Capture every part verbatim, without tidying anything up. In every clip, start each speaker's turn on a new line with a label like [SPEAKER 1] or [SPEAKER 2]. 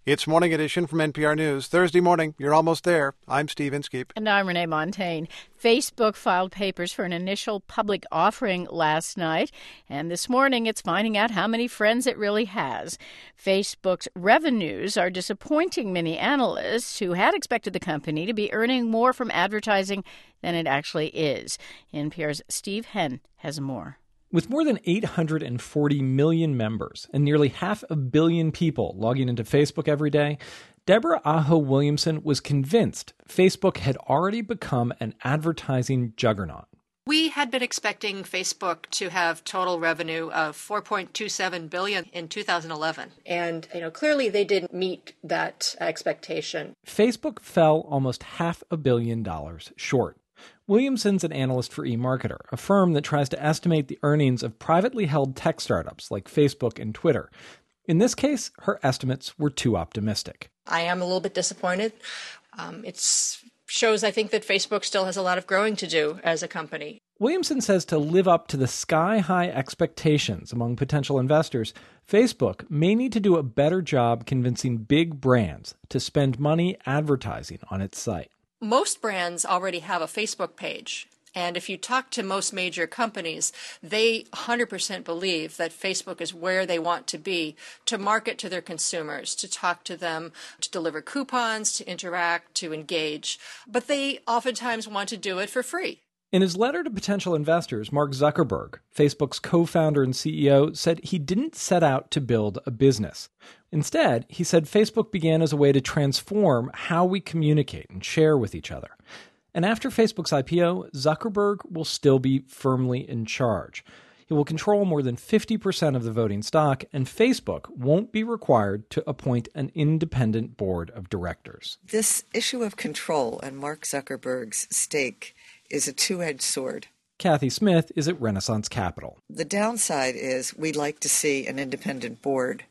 [SPEAKER 1] It's Morning Edition from N P R News. Thursday morning, you're almost there. I'm Steve Inskeep.
[SPEAKER 2] And I'm Renee Montagne. Facebook filed papers for an initial public offering last night, and this morning it's finding out how many friends it really has. Facebook's revenues are disappointing many analysts who had expected the company to be earning more from advertising than it actually is. N P R's Steve Henn has more.
[SPEAKER 3] With more than eight hundred forty million members and nearly half a billion people logging into Facebook every day, Deborah Aho Williamson was convinced Facebook had already become an advertising juggernaut.
[SPEAKER 4] We had been expecting Facebook to have total revenue of four point two seven billion dollars in two thousand eleven. And, you know, clearly they didn't meet that expectation.
[SPEAKER 3] Facebook fell almost half a billion dollars short. Williamson's an analyst for eMarketer, a firm that tries to estimate the earnings of privately held tech startups like Facebook and Twitter. In this case, her estimates were too optimistic.
[SPEAKER 4] I am a little bit disappointed. Um, it shows, I think, that Facebook still has a lot of growing to do as a company.
[SPEAKER 3] Williamson says to live up to the sky-high expectations among potential investors, Facebook may need to do a better job convincing big brands to spend money advertising on its site.
[SPEAKER 4] Most brands already have a Facebook page. And if you talk to most major companies, they one hundred percent believe that Facebook is where they want to be to market to their consumers, to talk to them, to deliver coupons, to interact, to engage. But they oftentimes want to do it for free.
[SPEAKER 3] In his letter to potential investors, Mark Zuckerberg, Facebook's co-founder and C E O, said he didn't set out to build a business. Instead, he said Facebook began as a way to transform how we communicate and share with each other. And after Facebook's I P O, Zuckerberg will still be firmly in charge. He will control more than fifty percent of the voting stock, and Facebook won't be required to appoint an independent board of directors.
[SPEAKER 5] This issue of control and Mark Zuckerberg's stake is a two-edged sword.
[SPEAKER 3] Kathy Smith is at Renaissance Capital.
[SPEAKER 5] The downside is we'd like to see an independent board.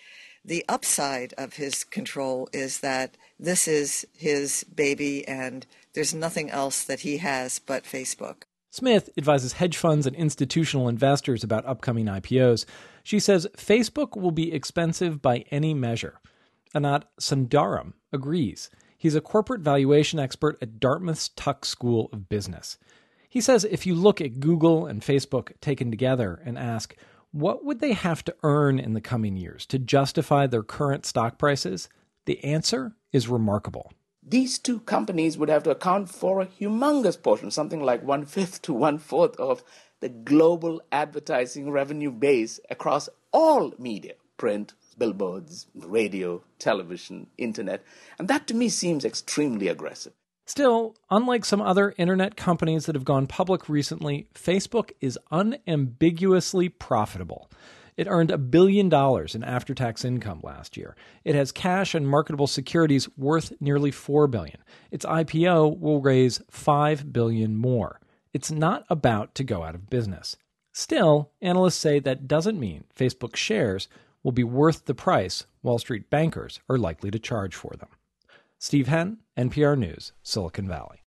[SPEAKER 5] The upside of his control is that this is his baby and there's nothing else that he has but Facebook.
[SPEAKER 3] Smith advises hedge funds and institutional investors about upcoming I P Os. She says Facebook will be expensive by any measure. Anat Sundaram agrees. He's a corporate valuation expert at Dartmouth's Tuck School of Business. He says if you look at Google and Facebook taken together and ask, what would they have to earn in the coming years to justify their current stock prices? The answer is remarkable.
[SPEAKER 6] These two companies would have to account for a humongous portion, something like one-fifth to one-fourth of the global advertising revenue base across all media, print, billboards, radio, television, internet. And that to me seems extremely aggressive.
[SPEAKER 3] Still, unlike some other internet companies that have gone public recently, Facebook is unambiguously profitable. It earned a billion dollars in after-tax income last year. It has cash and marketable securities worth nearly four billion dollars. Its I P O will raise five billion dollars more. It's not about to go out of business. Still, analysts say that doesn't mean Facebook shares will be worth the price Wall Street bankers are likely to charge for them. Steve Henn, N P R News, Silicon Valley.